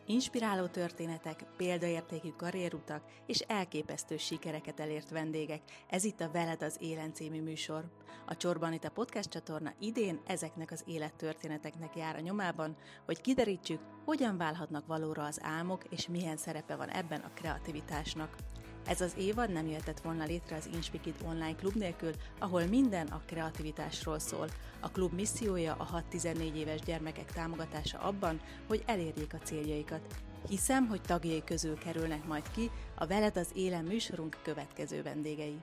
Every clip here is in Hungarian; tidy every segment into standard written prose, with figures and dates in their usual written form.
Inspiráló történetek, példaértékű karrierutak és elképesztő sikereket elért vendégek. Ez itt a Veled az Élen című műsor. A Csorba Anita podcast csatorna idén ezeknek az élettörténeteknek jár a nyomában, hogy kiderítsük, hogyan válhatnak valóra az álmok, és milyen szerepe van ebben a kreativitásnak. Ez az évad nem jöhetett volna létre az Inspikid online klub nélkül, ahol minden a kreativitásról szól. A klub missziója a 6-14 éves gyermekek támogatása abban, hogy elérjék a céljaikat. Hiszem, hogy tagjai közül kerülnek majd ki a Veled az Élen műsorunk következő vendégei.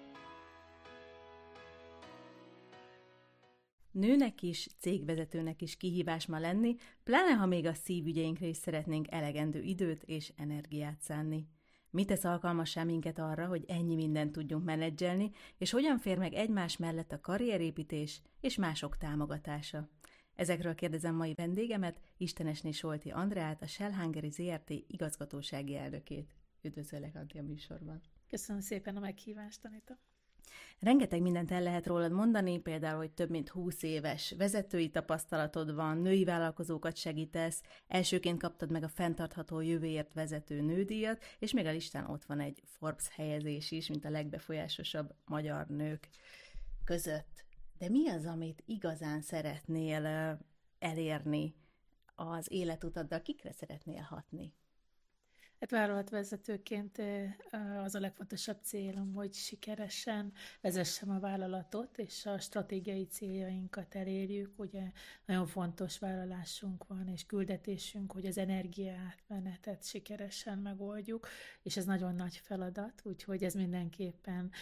Nőnek is, cégvezetőnek is kihívás ma lenni, pláne ha még a szívügyeinkre is szeretnénk elegendő időt és energiát szánni. Mi tesz alkalmassá minket arra, hogy ennyi mindent tudjunk menedzselni, és hogyan fér meg egymás mellett a karrierépítés és mások támogatása? Ezekről kérdezem mai vendégemet, Istenesné Solti Andreát, a Shell Hungary Zrt. Igazgatósági elnökét. Üdvözöllek, Antti, a műsorban. Köszönöm szépen a meghívást, Anita. Rengeteg mindent el lehet rólad mondani, például, hogy több mint 20 éves vezetői tapasztalatod van, női vállalkozókat segítesz, elsőként kaptad meg a fenntartható jövőért vezető nődíjat, és még a listán ott van egy Forbes helyezés is, mint a legbefolyásosabb magyar nők között. De mi az, amit igazán szeretnél elérni az életutaddal? Kikre szeretnél hatni? Hát vállalatvezetőként az a legfontosabb célom, hogy sikeresen vezessem a vállalatot, és a stratégiai céljainkat elérjük. Ugye nagyon fontos vállalásunk van, és küldetésünk, hogy az energiaátmenetet sikeresen megoldjuk, és ez nagyon nagy feladat, úgyhogy ez mindenképpen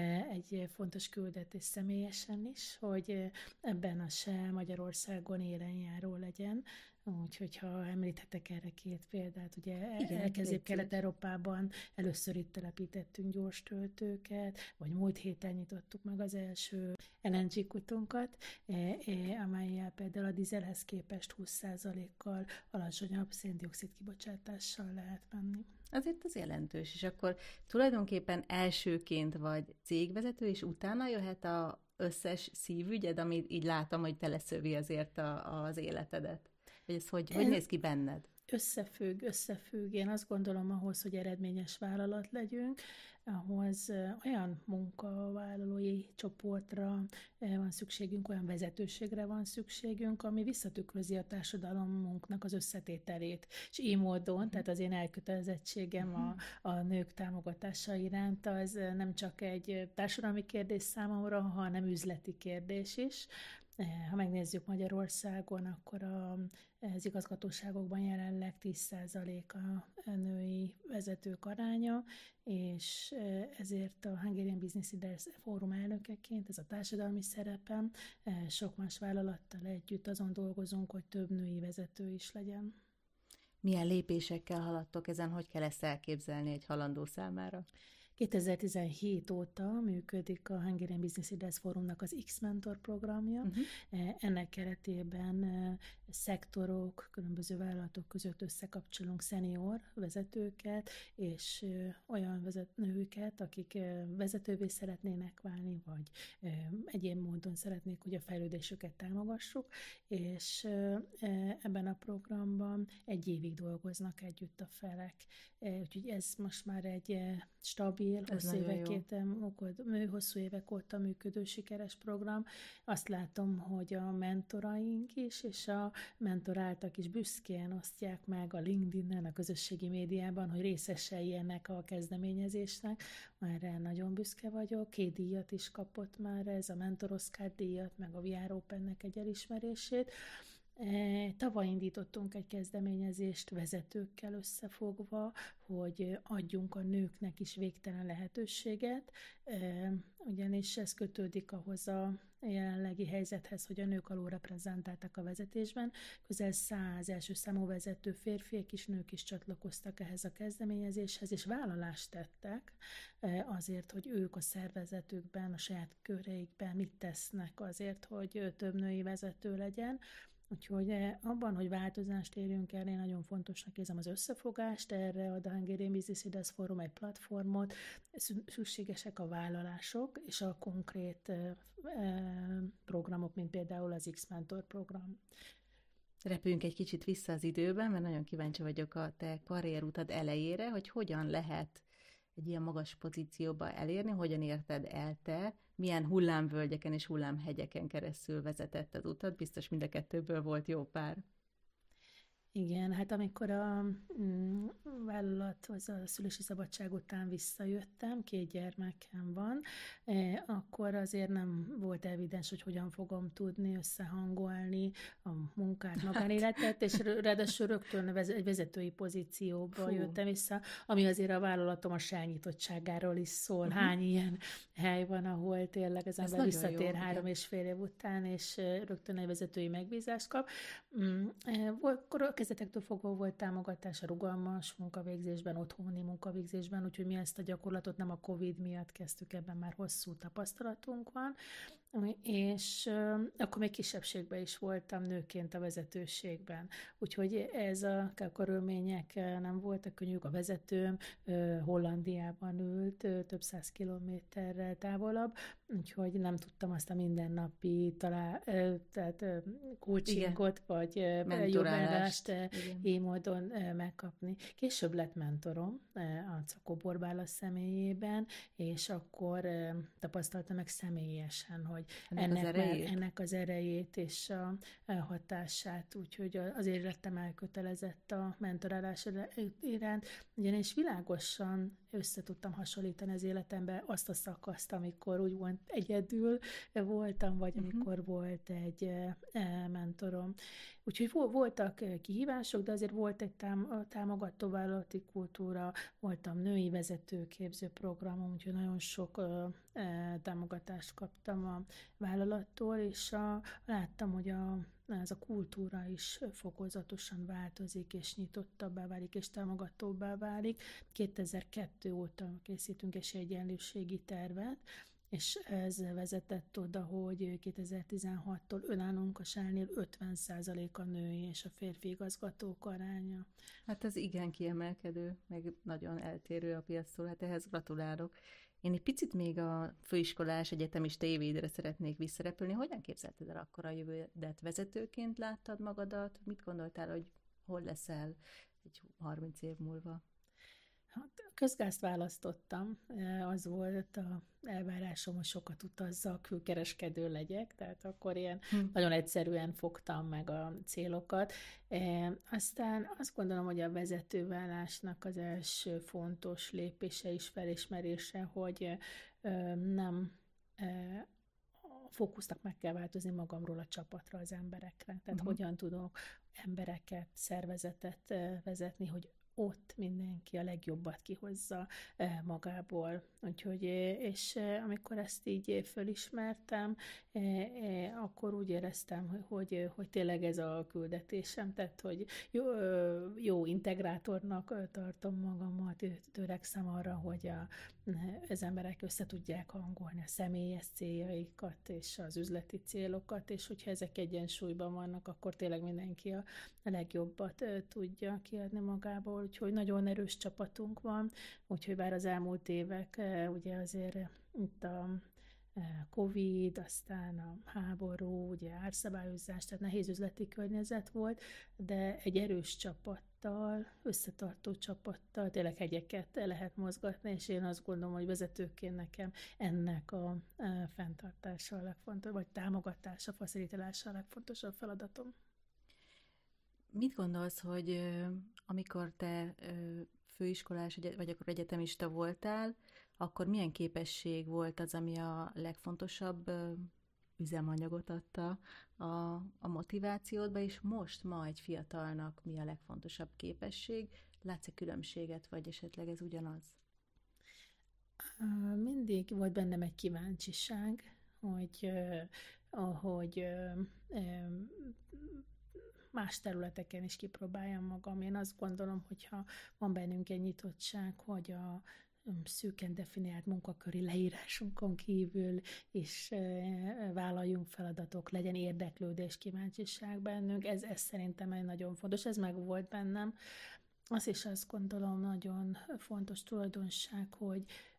egy fontos küldetés személyesen is, hogy ebben a Shell Magyarországon élenjáró legyen. Úgyhogy ha említhetek erre két példát, ugye Közép-Kelet-Európában először itt telepítettünk gyors töltőket, vagy múlt héten nyitottuk meg az első LNG kutunkat, amellyel például a dízelhez képest 20%-kal alacsonyabb szén-dioxid kibocsátással lehet menni. Azért az jelentős, és akkor tulajdonképpen elsőként vagy cégvezető, és utána jöhet az összes szívügyed, amit így látom, hogy teleszövi azért az életedet. Vagy ez hogy néz ki benned? Összefügg. Én azt gondolom, ahhoz, hogy eredményes vállalat legyünk, ahhoz olyan munkavállalói csoportra van szükségünk, olyan vezetőségre van szükségünk, ami visszatükrözi a társadalomunknak az összetételét. És így módon, tehát az én elkötelezettségem a nők támogatása iránt, az nem csak egy társadalmi kérdés számomra, hanem üzleti kérdés is. Ha megnézzük Magyarországon, akkor az igazgatóságokban jelenleg 10% a női vezetők aránya, és ezért a Hungarian Business Leaders Fórum elnökeként, ez a társadalmi szerepem, sok más vállalattal együtt azon dolgozunk, hogy több női vezető is legyen. Milyen lépésekkel haladtok ezen, hogy kell ezt elképzelni egy halandó számára? 2017 óta működik a Hungarian Business Leaders Fórumnak az X-Mentor programja. Ennek keretében szektorok, különböző vállalatok között összekapcsolunk szenior vezetőket, és olyan nőket, akik vezetővé szeretnének válni, vagy egyéb módon szeretnék, hogy a fejlődésüket támogassuk, és ebben a programban 1 évig dolgoznak együtt a felek. Úgyhogy ez most már egy stabil, hosszú évek óta működő sikeres program. Azt látom, hogy a mentoraink is, és a mentoráltak is büszkén osztják meg a LinkedIn-en, a közösségi médiában, hogy részesei ennek a kezdeményezésnek. Erre nagyon büszke vagyok. 2 díjat is kapott már ez, a Mentor Oscar díjat, meg a VR Opennek egy elismerését. Tavaly indítottunk egy kezdeményezést vezetőkkel összefogva, hogy adjunk a nőknek is végtelen lehetőséget, ugyanis ez kötődik ahhoz a jelenlegi helyzethez, hogy a nők alulreprezentáltak a vezetésben. Közel 100 első számú vezető férfiak és nők is csatlakoztak ehhez a kezdeményezéshez, és vállalást tettek azért, hogy ők a szervezetükben, a saját köreikben mit tesznek azért, hogy több női vezető legyen. Úgyhogy abban, hogy változást érjünk el, én nagyon fontosnak érzem az összefogást, erre a Hungarian Business Leaders Forum egy platformot, szükségesek a vállalások és a konkrét programok, mint például az X-Mentor program. Repüljünk egy kicsit vissza az időben, mert nagyon kíváncsi vagyok a te karrierutad elejére, hogy hogyan lehet egy ilyen magas pozícióba elérni, hogyan érted el te, milyen hullámvölgyeken és hullámhegyeken keresztül vezetett az utad, biztos mind a kettőből volt jó pár. Igen, hát amikor a vállalathoz a szülési szabadság után visszajöttem, 2 gyermekem van, akkor azért nem volt evidens, hogy hogyan fogom tudni összehangolni a munkát, magánéletet, és ráadásul rögtön egy vezetői pozícióba jöttem vissza, ami azért a vállalatom a sállnyitottságáról is szól. Hány ilyen hely van, ahol tényleg az ember visszatér 3,5 év után, és rögtön egy vezetői megbízást kap. Kezdetektől fogva volt támogatás a rugalmas munkavégzésben, otthoni munkavégzésben, úgyhogy mi ezt a gyakorlatot nem a Covid miatt kezdtük, ebben már hosszú tapasztalatunk van, és akkor még kisebbségben is voltam nőként a vezetőségben. Úgyhogy ez a körülmények nem voltak könnyűk. A vezetőm Hollandiában ült, több 100 kilométerrel távolabb, úgyhogy nem tudtam azt a mindennapi coachingot, vagy jogállást így módon megkapni. Később lett mentorom a Czakó Borbála személyében, és akkor tapasztaltam meg személyesen, hogy ennek az erejét és a hatását, úgyhogy azért lettem elkötelezett a mentorálás iránt, ugyanis világosan össze tudtam hasonlítani az életemben azt a szakaszt, amikor úgy volt egyedül voltam, vagy amikor volt egy mentorom. Úgyhogy voltak kihívások, de azért volt egy támogató vállalati kultúra, voltam női vezetőképző programom, úgyhogy nagyon sok támogatást kaptam a vállalattól, és láttam, hogy ez a kultúra is fokozatosan változik, és nyitottabbá válik, és támogatóbbá válik. 2002 óta készítünk esélyegyenlőségi tervet, és ez vezetett oda, hogy 2016-tól önállónk a Shell-nél 50% a női és a férfi igazgatók aránya. Hát ez igen kiemelkedő, meg nagyon eltérő a piactól, hát ehhez gratulálok. Én egy picit még a főiskolás egyetemista évédre szeretnék visszarepülni. Hogyan képzelted el akkor a jövődet? Vezetőként láttad magadat? Mit gondoltál, hogy hol leszel egy 30 év múlva? Közgázt választottam, az volt a elvárásom, hogy sokat utazzak, külkereskedő legyek, tehát akkor ilyen nagyon egyszerűen fogtam meg a célokat. Aztán azt gondolom, hogy a vezetővállásnak az első fontos lépése és felismerése, hogy nem a fókusznak meg kell változni magamról a csapatra, az emberekre. Tehát hogyan tudok embereket, szervezetet vezetni, hogy ott mindenki a legjobbat kihozza magából. Úgyhogy, és amikor ezt így fölismertem, akkor úgy éreztem, hogy tényleg ez a küldetésem, tehát, hogy jó integrátornak tartom magamat, törekszem arra, hogy az emberek össze tudják hangolni a személyes céljaikat és az üzleti célokat, és hogyha ezek egyensúlyban vannak, akkor tényleg mindenki a legjobbat tudja kiadni magából, úgyhogy nagyon erős csapatunk van, úgyhogy bár az elmúlt évek, ugye azért itt a Covid, aztán a háború, ugye árszabályozás, tehát nehéz üzleti környezet volt, de egy erős csapattal, összetartó csapattal tényleg hegyeket lehet mozgatni, és én azt gondolom, hogy vezetőként nekem ennek a fenntartása a legfontosabb, vagy támogatása, facilitálása a legfontosabb feladatom. Mit gondolsz, hogy amikor te főiskolás, vagy akkor egyetemista voltál, akkor milyen képesség volt az, ami a legfontosabb üzemanyagot adta a motivációdba, és most ma egy fiatalnak mi a legfontosabb képesség? Látsz-e különbséget, vagy esetleg ez ugyanaz? Mindig volt bennem egy kíváncsiság, hogy más területeken is kipróbáljam magam. Én azt gondolom, hogyha van bennünk egy nyitottság, hogy a szűken definiált munkaköri leírásunkon kívül is vállaljunk feladatok, legyen érdeklődés, kíváncsiság bennünk. Ez szerintem egy nagyon fontos, ez meg volt bennem. Azt is azt gondolom nagyon fontos tulajdonság, hogy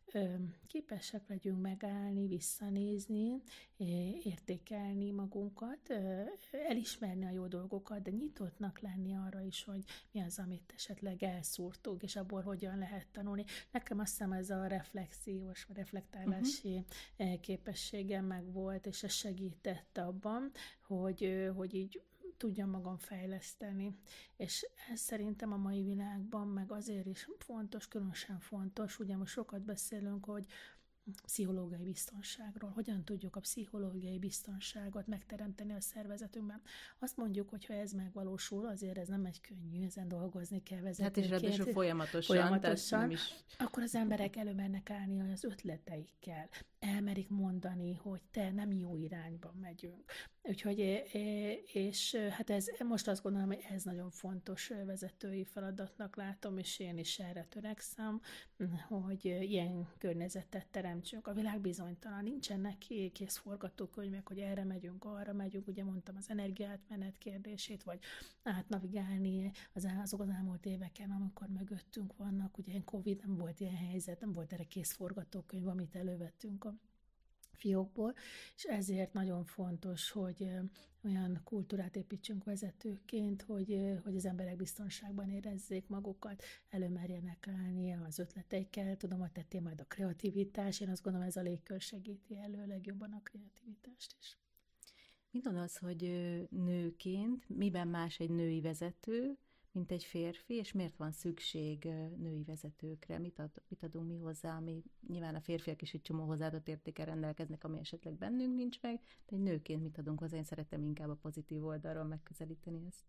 képesek legyünk megállni, visszanézni, értékelni magunkat, elismerni a jó dolgokat, de nyitottnak lenni arra is, hogy mi az, amit esetleg elszúrtunk, és abból hogyan lehet tanulni. Nekem azt hiszem ez a reflexiós, reflektálási képességem meg volt, és ez segített abban, hogy így tudjam magam fejleszteni. És ez szerintem a mai világban meg azért is fontos, különösen fontos, ugye most sokat beszélünk, hogy pszichológiai biztonságról. Hogyan tudjuk a pszichológiai biztonságot megteremteni a szervezetünkben? Azt mondjuk, hogy ha ez megvalósul, azért ez nem egy könnyű, ezen dolgozni kell vezetőként. Hát és ráadásul folyamatosan. Nem is... Akkor az emberek előmernek állni az ötleteikkel. Elmerik mondani, hogy te nem jó irányba megyünk. Úgyhogy, és hát ez, most azt gondolom, hogy ez nagyon fontos vezetői feladatnak látom, és én is erre törekszem, hogy ilyen környezetet teremtsünk. A világ bizonytalan, nincsenek kész forgatókönyvek, hogy erre megyünk, arra megyünk, ugye mondtam az energiátmenet kérdését, vagy átnavigálni azok az elmúlt éveken, amikor mögöttünk vannak, ugye Covid, nem volt ilyen helyzet, nem volt erre kész forgatókönyv, amit elővettünk a fiókból, és ezért nagyon fontos, hogy olyan kultúrát építsünk vezetőként, hogy az emberek biztonságban érezzék magukat, előmerjenek állni az ötleteikkel. Tudom, hogy tettél majd a kreativitás, én azt gondolom, ez a légkör segíti elő legjobban a kreativitást is. Mit gondolsz, hogy nőként miben más egy női vezető, mint egy férfi, és miért van szükség női vezetőkre? Mit adunk mi hozzá, ami nyilván a férfiak is egy csomó hozzáadott értékkel rendelkeznek, ami esetleg bennünk nincs meg, de egy nőként mit adunk hozzá? Én szeretem inkább a pozitív oldalról megközelíteni ezt.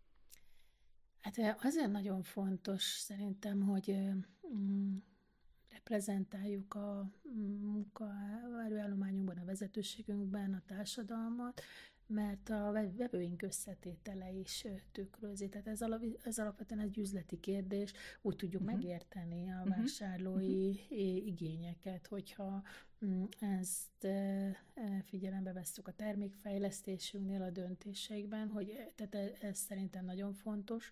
Hát azért nagyon fontos szerintem, hogy reprezentáljuk a munkaerőállományunkban, a vezetőségünkben a társadalmat, mert a vevőink összetétele is tükrözi. Tehát ez alapvetően egy üzleti kérdés, úgy tudjuk megérteni a vásárlói igényeket, hogyha ezt figyelembe vesszük a termékfejlesztésünknél, a döntéseikben, hogy tehát ez szerintem nagyon fontos.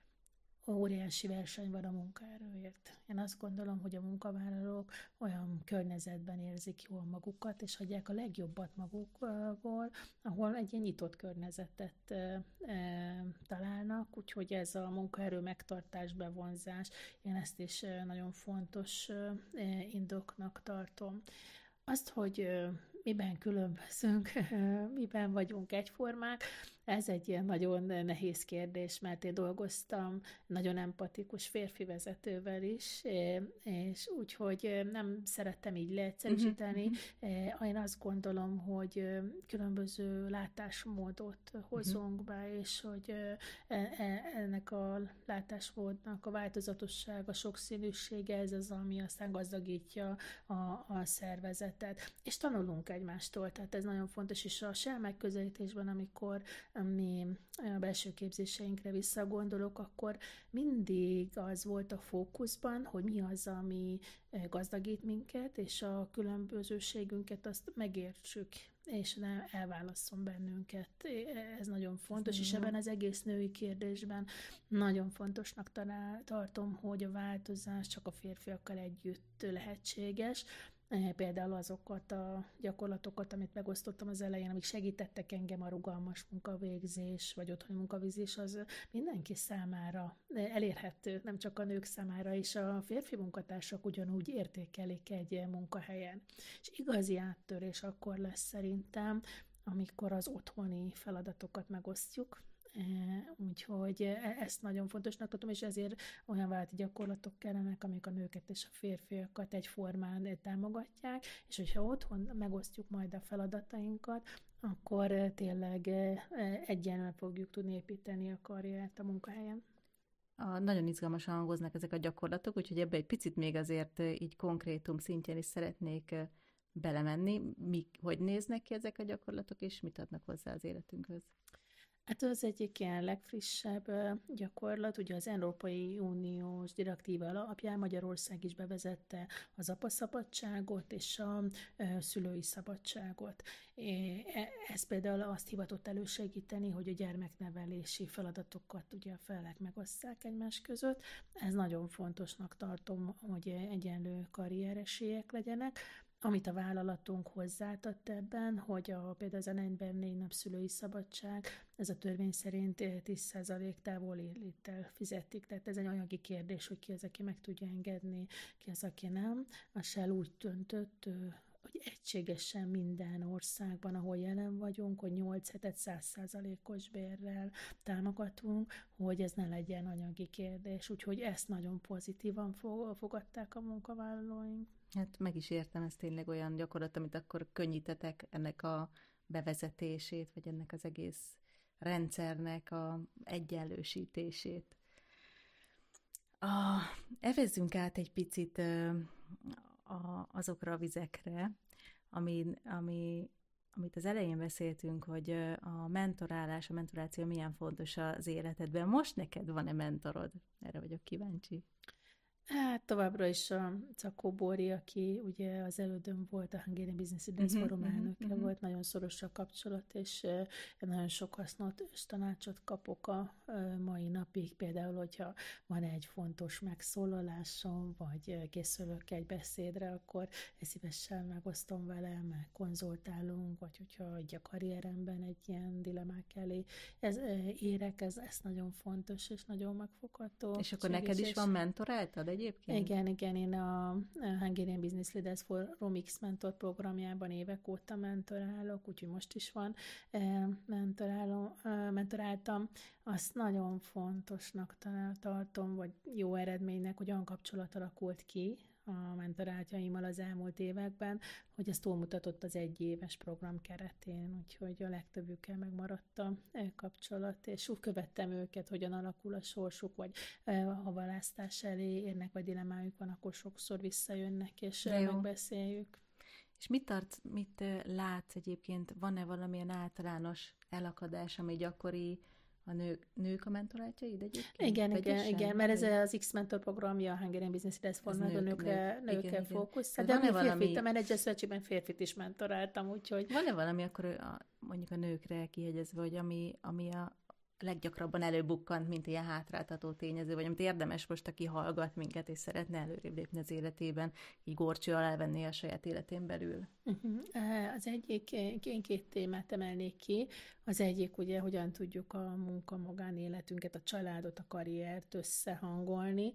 Óriási verseny van a munkaerőért. Én azt gondolom, hogy a munkavállalók olyan környezetben érzik jól magukat, és hagyják a legjobbat magukból, ahol egy ilyen nyitott környezetet találnak, úgyhogy ez a munkaerő megtartás, bevonzás, én ezt is nagyon fontos indoknak tartom. Azt, hogy miben különbözünk, miben vagyunk egyformák, ez egy ilyen nagyon nehéz kérdés, mert én dolgoztam nagyon empatikus férfi vezetővel is, és úgyhogy nem szerettem így leegyszerűsíteni. Én azt gondolom, hogy különböző látásmódot hozunk be, és hogy ennek a látásmódnak a változatossága, sokszínűsége, ez az, ami aztán gazdagítja a szervezetet. És tanulunk egymástól, tehát ez nagyon fontos, és a SHEL megközelítésben, amikor mi a belső képzéseinkre visszagondolok, akkor mindig az volt a fókuszban, hogy mi az, ami gazdagít minket, és a különbözőségünket azt megértsük, és ne elválasszon bennünket. Ez nagyon fontos, és ebben az egész női kérdésben nagyon fontosnak tartom, hogy a változás csak a férfiakkal együtt lehetséges. Például azokat a gyakorlatokat, amit megosztottam az elején, amik segítettek engem a rugalmas munkavégzés, vagy otthoni munkavégzés, az mindenki számára elérhető, nem csak a nők számára is. A férfi munkatársak ugyanúgy értékelik egy munkahelyen. És igazi áttörés akkor lesz szerintem, amikor az otthoni feladatokat megosztjuk, úgyhogy ezt nagyon fontosnak tartom, és ezért olyan vállalati gyakorlatok kellenek, amik a nőket és a férfiakat egyformán támogatják, és hogyha otthon megosztjuk majd a feladatainkat, akkor tényleg egyenlően fogjuk tudni építeni a karriert a munkahelyen. Nagyon izgalmasan hangoznak ezek a gyakorlatok, úgyhogy ebbe egy picit még azért így konkrétum szintjén is szeretnék belemenni. Hogy néznek ki ezek a gyakorlatok, és mit adnak hozzá az életünkhöz? Hát az egyik ilyen legfrissebb gyakorlat, ugye az Európai Uniós direktíva alapján Magyarország is bevezette az apaszabadságot és a szülői szabadságot. Ez például azt hivatott elősegíteni, hogy a gyermeknevelési feladatokat ugye a felek megosszák egymás között. Ez nagyon fontosnak tartom, hogy egyenlő karrieresélyek legyenek. Amit a vállalatunk hozzátett ebben, hogy például az a 4 nap szülői szabadság, ez a törvény szerint 10% távolléttel fizetik. Tehát ez egy anyagi kérdés, hogy ki az, aki meg tudja engedni, ki az, aki nem. A Shell úgy döntött, hogy egységesen minden országban, ahol jelen vagyunk, hogy 8 hetet 100%-os bérrel támogatunk, hogy ez ne legyen anyagi kérdés. Úgyhogy ezt nagyon pozitívan fogadták a munkavállalóink. Hát meg is értem, ez tényleg olyan gyakorlat, amit akkor könnyítetek ennek a bevezetését, vagy ennek az egész rendszernek a egyenlősítését. Evezzünk át egy picit azokra a vizekre, amit az elején beszéltünk, hogy a mentorálás, a mentoráció milyen fontos az életedben. Most neked van-e mentorod? Erre vagyok kíváncsi. Hát továbbra is a Cakó Bóri, aki ugye az elődöm volt, a Hungarian Business Leaders Forum elnöke volt, nagyon szoros a kapcsolat, és nagyon sok hasznot és tanácsot kapok a mai napig. Például, hogyha van egy fontos megszólalásom, vagy készülök egy beszédre, akkor szívesen megosztom vele, meg konzultálunk, vagy hogyha egy a karrieremben egy ilyen dilemmák elé érek, ez nagyon fontos, és nagyon megfogható. És akkor neked is van mentoráltad egyébként? Igen, én a Hungarian Business Leaders Forum X mentor programjában évek óta mentorálok, úgyhogy most is van mentoráltam. Azt nagyon fontosnak tartom, vagy jó eredménynek, hogy olyan kapcsolat alakult ki a mentorátjaimmal az elmúlt években, hogy ez túlmutatott az 1 éves program keretén, úgyhogy a legtöbbükkel megmaradt a kapcsolat, és úgy követtem őket, hogyan alakul a sorsuk, vagy ha választás elé érnek, vagy dilemmájuk van, akkor sokszor visszajönnek, és megbeszéljük. És mit látsz egyébként? Van-e valamilyen általános elakadás, ami gyakori a nők a mentorátjaid egyébként? Igen, mert ez az X-mentor programja, a Hungarian Business Leaders Forum, a nőkre fókuszál. De a férfit, a menedzser szövetségben férfit is mentoráltam, úgyhogy... Van-e valami akkor mondjuk a nőkre kihegyezve, hogy ami a leggyakrabban előbukkant, mint ilyen hátráltató tényező, vagy amit érdemes most, aki hallgat minket, és szeretne előrébb lépni az életében, így górcső alá venni a saját életén belül? Az egyik, én 2 témát emelnék ki. Az egyik ugye, hogyan tudjuk a munka-magánéletünket, a családot, a karriert összehangolni.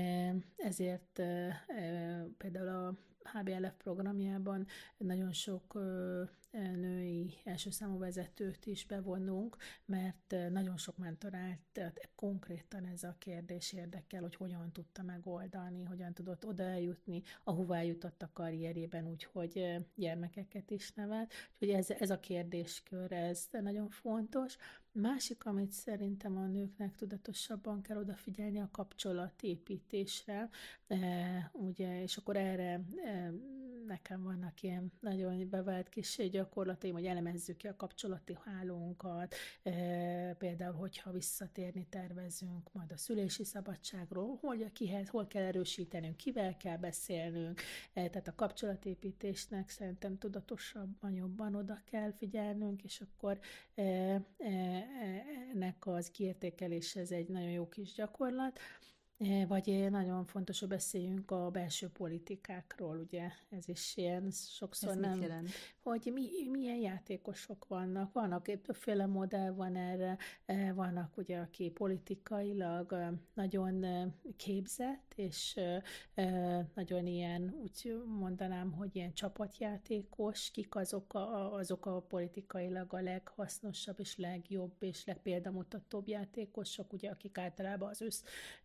Ezért például a HBLF programjában nagyon sok női első számú vezetőt is bevonunk, mert nagyon sok mentorált, tehát konkrétan ez a kérdés érdekel, hogy hogyan tudta megoldani, hogyan tudott oda eljutni, ahová eljutott a karrierében, úgyhogy gyermekeket is nevelt. Úgyhogy ez a kérdéskör, ez nagyon fontos. Másik, amit szerintem a nőknek tudatosabban kell odafigyelni, a kapcsolatépítésre, ugye, és akkor erre nekem vannak ilyen nagyon bevált kis gyakorlataim, hogy elemezzük ki a kapcsolati hálónkat, például, hogyha visszatérni tervezünk majd a szülési szabadságról, hol kell erősítenünk, kivel kell beszélnünk, tehát a kapcsolatépítésnek szerintem tudatosabban, jobban oda kell figyelnünk, és akkor ennek az kiértékelése ez egy nagyon jó kis gyakorlat. Vagy nagyon fontos, hogy beszéljünk a belső politikákról, ugye ez is ilyen sokszor ez nem, jelent? Hogy milyen játékosok vannak többféle modell van erre, vannak ugye, aki politikailag nagyon képzett, és nagyon ilyen, úgy mondanám, hogy ilyen csapatjátékos, kik azok a politikailag a leghasznosabb és legjobb és legpéldamutatóbb játékosok, ugye, akik általában az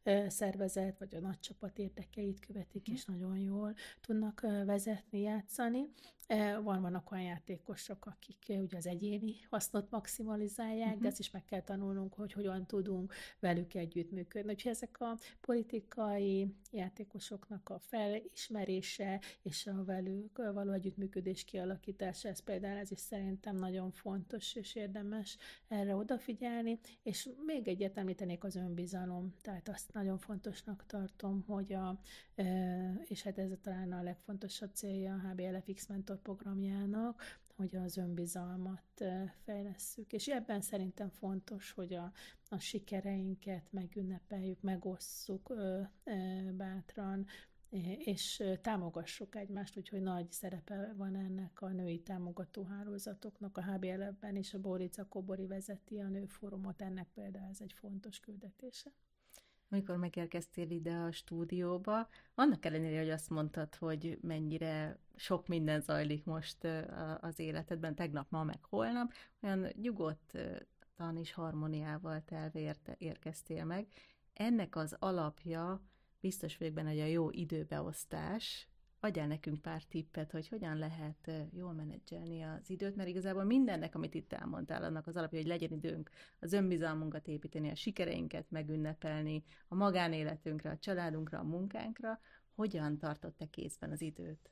szervezet vagy a nagy csapat érdekeit követik, és nagyon jól tudnak vezetni, játszani. Vannak olyan játékosok, akik ugye az egyéni hasznot maximalizálják, de ezt is meg kell tanulnunk, hogy hogyan tudunk velük együttműködni. Úgyhogy ezek a politikai játékosoknak a felismerése és a velük való együttműködés kialakítása, ez is szerintem nagyon fontos és érdemes erre odafigyelni. És még egyet említenék, az önbizalom. Tehát azt nagyon fontosnak tartom, hogy és hát ez talán a legfontosabb célja a HBLFX Mentor programjának, hogy az önbizalmat fejlesszük. És ebben szerintem fontos, hogy a sikereinket megünnepeljük, megosszuk bátran, és támogassuk egymást, úgyhogy nagy szerepe van ennek a női támogatóhálózatoknak a HBLF-ben, és a Bórica Kobori vezeti a nőfórumot, ennek például ez egy fontos küldetése. Amikor megérkeztél ide a stúdióba, annak ellenére, hogy azt mondtad, hogy mennyire sok minden zajlik most az életedben, tegnap, ma, meg holnap, olyan nyugodtan és harmóniával telve érkeztél meg. Ennek az alapja, biztos vagyok benne, hogy a jó időbeosztás. Adjál nekünk pár tippet, hogy hogyan lehet jól menedzselni az időt, mert igazából mindennek, amit itt elmondtál, annak az alapja, hogy legyen időnk az önbizalmunkat építeni, a sikereinket megünnepelni, a magánéletünkre, a családunkra, a munkánkra. Hogyan tartott te kézben az időt?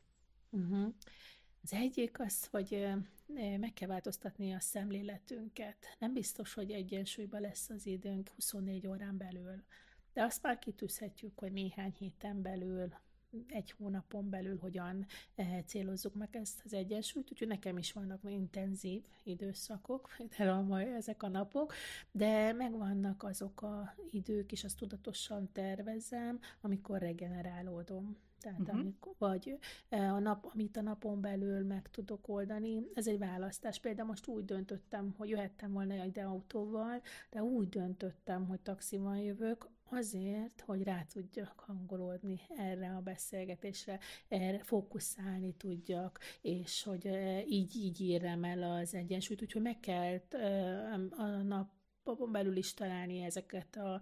Az egyik az, hogy meg kell változtatni a szemléletünket. Nem biztos, hogy egyensúlyban lesz az időnk 24 órán belül, de azt már kitűzhetjük, hogy néhány héten belül, egy hónapon belül hogyan célozzuk meg ezt az egyensúlyt, úgyhogy nekem is vannak intenzív időszakok, ezek a napok, de megvannak azok az idők, és azt tudatosan tervezem, amikor regenerálódom. Tehát amikor, vagy amit a napon belül meg tudok oldani, ez egy választás. Például most úgy döntöttem, hogy jöhettem volna ide autóval, de úgy döntöttem, hogy taxival jövök, azért, hogy rá tudjak hangolódni erre a beszélgetésre, erre fókuszálni tudjak, és hogy így érem el az egyensúlyt. Úgyhogy meg kell a napon belül is találni ezeket a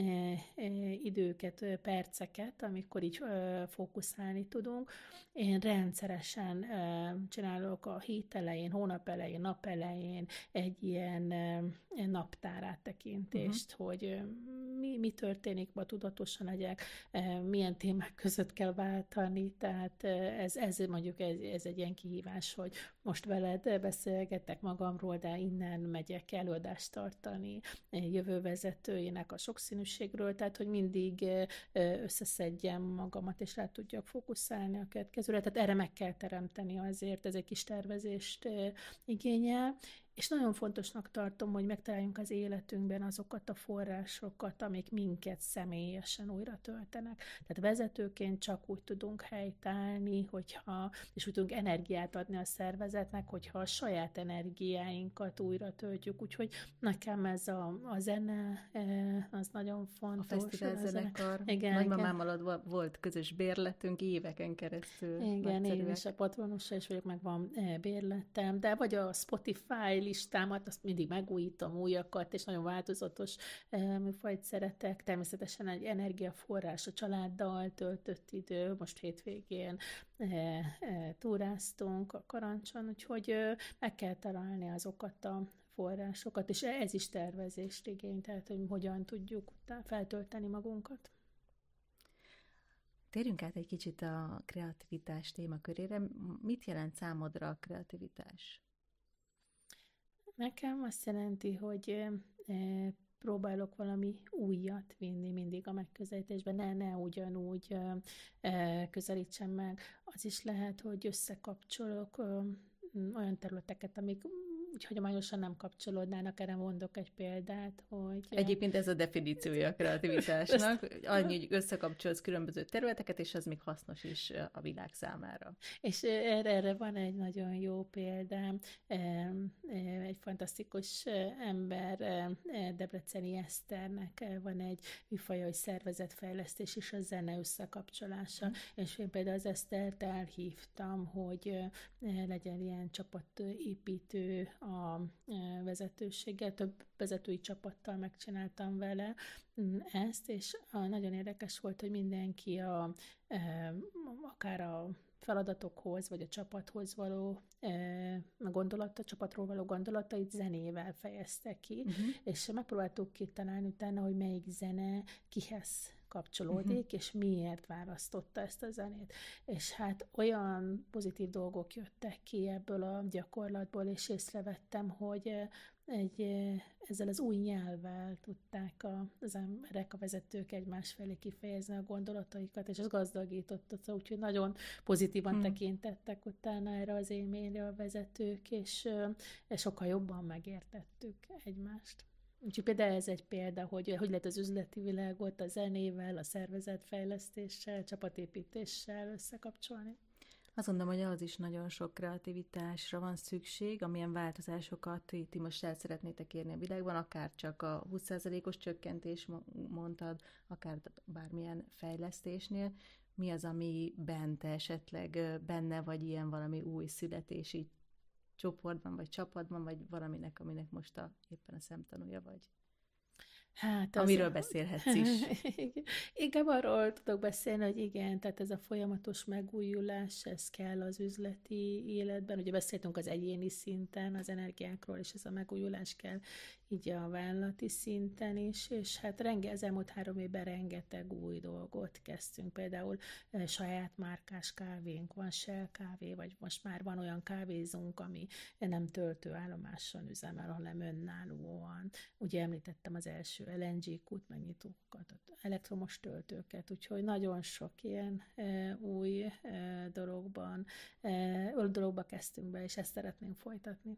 időket, perceket, amikor így fókuszálni tudunk. Én rendszeresen csinálok a hét elején, hónap elején, nap elején egy ilyen naptáráttekintést, hogy mi történik ma, tudatosan legyek, milyen témák között kell váltani, tehát ez mondjuk ez egy ilyen kihívás, hogy most veled beszélgetek magamról, de innen megyek előadást tartani jövővezetőjének a sokszínűségről, tehát hogy mindig összeszedjem magamat, és rá tudjak fókuszálni a következőre, tehát erre meg kell teremteni azért, ez egy kis tervezést igényel, és nagyon fontosnak tartom, hogy megtaláljunk az életünkben azokat a forrásokat, amik minket személyesen újra töltenek. Tehát vezetőként csak úgy tudunk helytállni, és úgy tudunk energiát adni a szervezetnek, hogyha a saját energiáinkat újra töltjük. Úgyhogy nekem ez a zene, az nagyon fontos. A fesztiválzenekar, nagymamámmal volt közös bérletünk éveken keresztül. Igen, én is a patronusa is vagyok, meg van bérletem, de vagy a Spotify listámat, azt mindig megújítom, újakat, és nagyon változatos műfajt szeretek. Természetesen egy energiaforrás, a családdal töltött idő, most hétvégén túráztunk a Karancson, úgyhogy meg kell találni azokat a forrásokat, és ez is tervezést igény, tehát hogy hogyan tudjuk feltölteni magunkat. Térjünk át egy kicsit a kreativitás témakörére. Mit jelent számodra a kreativitás? Nekem azt jelenti, hogy próbálok valami újat vinni mindig a megközelítésben, ne ugyanúgy közelítsem meg. Az is lehet, hogy összekapcsolok olyan területeket, amik úgy hagyományosan nem kapcsolódnának, erre mondok egy példát, hogy... Egyébként ez a definíciója a kreativitásnak, annyi, hogy összekapcsolsz különböző területeket, és ez még hasznos is a világ számára. És erre van egy nagyon jó példám, egy fantasztikus ember, Debreceni Eszternek van egy műfaja, hogy szervezetfejlesztés és a zene összekapcsolása, és én például az Esztert elhívtam, hogy legyen ilyen csapatépítő a vezetőséggel, több vezetői csapattal megcsináltam vele ezt, és nagyon érdekes volt, hogy mindenki akár a feladatokhoz, vagy a csapathoz való a csapatról való gondolatait zenével fejezte ki, és megpróbáltuk kitalálni utána, hogy melyik zene kihez kapcsolódik, és miért választotta ezt a zenét. És hát olyan pozitív dolgok jöttek ki ebből a gyakorlatból, és észrevettem, hogy ezzel az új nyelvvel tudták az emberek, a vezetők egymás felé kifejezni a gondolataikat, és ez gazdagította, úgyhogy nagyon pozitívan tekintettek utána erre az élményre a vezetők, és sokkal jobban megértettük egymást. Úgyhogy például ez egy példa, hogy lehet az üzleti világot a zenével, a szervezetfejlesztéssel, csapatépítéssel összekapcsolni. Azt gondolom, hogy ahhoz is nagyon sok kreativitásra van szükség, amilyen változásokat ti most el szeretnétek érni a világban, akár csak a 20%-os csökkentés mondtad, akár bármilyen fejlesztésnél. Mi az, ami bent esetleg benne, vagy ilyen valami új születési csoportban, vagy csapatban, vagy valaminek, aminek most éppen a szemtanúja vagy? Hát amiről beszélhetsz is. Inkább arról tudok beszélni, hogy igen, tehát ez a folyamatos megújulás, ez kell az üzleti életben. Ugye beszéltünk az egyéni szinten az energiákról, és ez a megújulás kell így a vállalati szinten is, és hát az elmúlt 3 évben rengeteg új dolgot kezdtünk. Például saját márkás kávénk van, Shell kávé, vagy most már van olyan kávézónk, ami nem töltőállomáson üzemel, hanem önállóan. Ugye említettem az első LNG kút megnyitókat, elektromos töltőket, úgyhogy nagyon sok ilyen új dologba kezdtünk be, és ezt szeretnénk folytatni.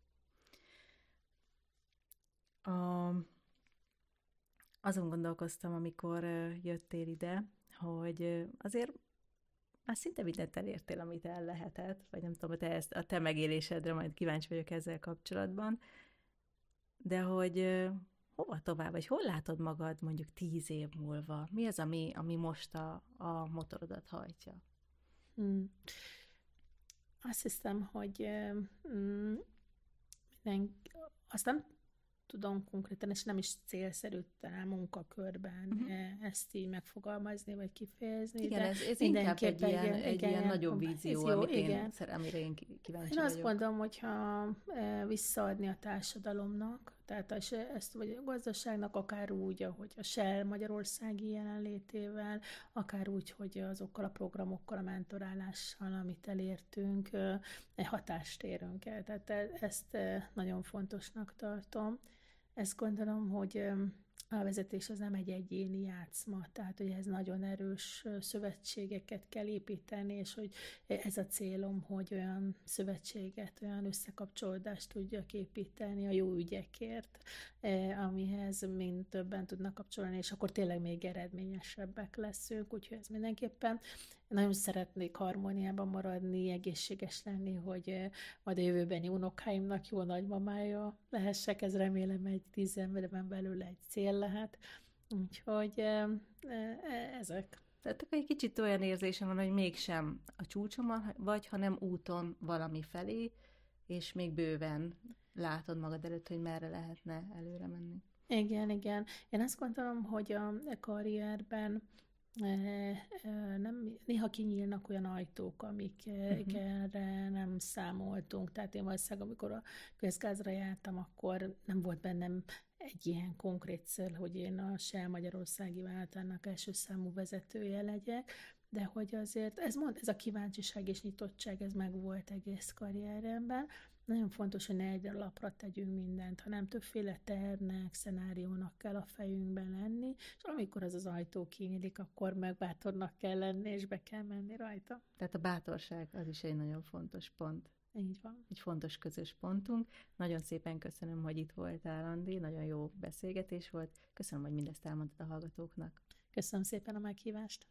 Azon gondolkoztam, amikor jöttél ide, hogy azért már szinte mindent elértél, amit el lehetett, vagy nem tudom, a te megélésedre majd kíváncsi vagyok ezzel kapcsolatban, de hogy hova tovább, vagy hol látod magad mondjuk 10 év múlva? Mi az, ami most a motorodat hajtja? Azt hiszem, hogy azt nem tudom konkrétan, és nem is célszerű talán munkakörben ezt így megfogalmazni, vagy kifejezni. Igen, ez inkább egy ilyen nagyobb vízió, amire én kíváncsi vagyok. Én azt mondom, hogyha visszaadni a társadalomnak, tehát ezt vagy a gazdaságnak, akár úgy, ahogy a Shell magyarországi jelenlétével, akár úgy, hogy azokkal a programokkal, a mentorálással, amit elértünk, hatást érünk el. Tehát ezt nagyon fontosnak tartom. Ezt gondolom, hogy a vezetés az nem egy egyéni játszma, tehát hogy ez nagyon erős szövetségeket kell építeni, és hogy ez a célom, hogy olyan szövetséget, olyan összekapcsolódást tudjak építeni a jó ügyekért, amihez mind többen tudnak kapcsolni, és akkor tényleg még eredményesebbek leszünk, úgyhogy ez mindenképpen nagyon szeretnék harmóniában maradni, egészséges lenni, hogy majd a jövőbeni unokáimnak jó nagymamája lehessek, ez remélem egy 10 évben belül egy cél lehet. Úgyhogy ezek. Tehát egy kicsit olyan érzésem van, hogy mégsem a csúcson vagy, hanem úton valami felé, és még bőven látod magad előtt, hogy merre lehetne előre menni. Igen. Én azt gondolom, hogy a karrierben néha kinyílnak olyan ajtók, amikre nem számoltunk. Tehát én valószínűleg, amikor a közgázra jártam, akkor nem volt bennem egy ilyen konkrét cél, hogy én a Shell Magyarországi vállalatának első számú vezetője legyek, de hogy azért ez a kíváncsiság és nyitottság, ez meg volt egész karrieremben. Nagyon fontos, hogy ne egy lapra tegyünk mindent, hanem többféle tervnek, szenáriónak kell a fejünkben lenni, és amikor az ajtó kinyílik, akkor meg bátornak kell lenni, és be kell menni rajta. Tehát a bátorság az is egy nagyon fontos pont. Így van. Egy fontos közös pontunk. Nagyon szépen köszönöm, hogy itt voltál, Andi, nagyon jó beszélgetés volt. Köszönöm, hogy mindezt elmondtad a hallgatóknak. Köszönöm szépen a meghívást.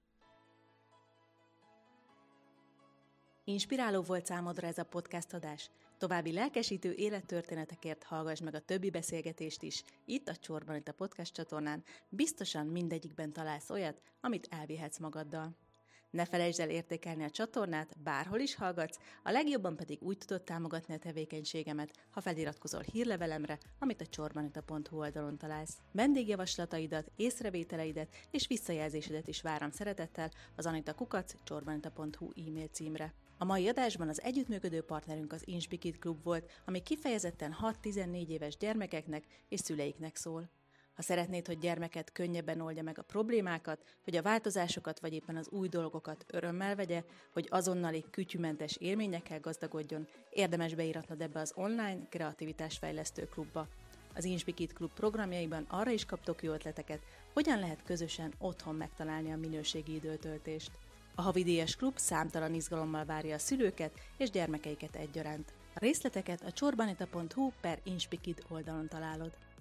Inspiráló volt számodra ez a podcast adás? További lelkesítő élettörténetekért hallgass meg a többi beszélgetést is. Itt a Csorbanita podcast csatornán biztosan mindegyikben találsz olyat, amit elvihetsz magaddal. Ne felejtsd el értékelni a csatornát, bárhol is hallgatsz, a legjobban pedig úgy tudod támogatni a tevékenységemet, ha feliratkozol hírlevelemre, amit a csorbanita.hu oldalon találsz. Vendégjavaslataidat, észrevételeidet és visszajelzésedet is várom szeretettel az anita@csorbanita.hu e-mail címre. A mai adásban az együttműködő partnerünk az Inspikid Klub volt, ami kifejezetten 6-14 éves gyermekeknek és szüleiknek szól. Ha szeretnéd, hogy gyermeked könnyebben oldja meg a problémákat, hogy a változásokat vagy éppen az új dolgokat örömmel vegye, hogy azonnali kütyümentes élményekkel gazdagodjon, érdemes beiratnod ebbe az online kreativitásfejlesztő klubba. Az Inspikid Klub programjaiban arra is kaptok jó ötleteket, hogyan lehet közösen otthon megtalálni a minőségi időtöltést. A havidíjas klub számtalan izgalommal várja a szülőket és gyermekeiket egyaránt. A részleteket a csorbanita.hu/Inspikid oldalon találod.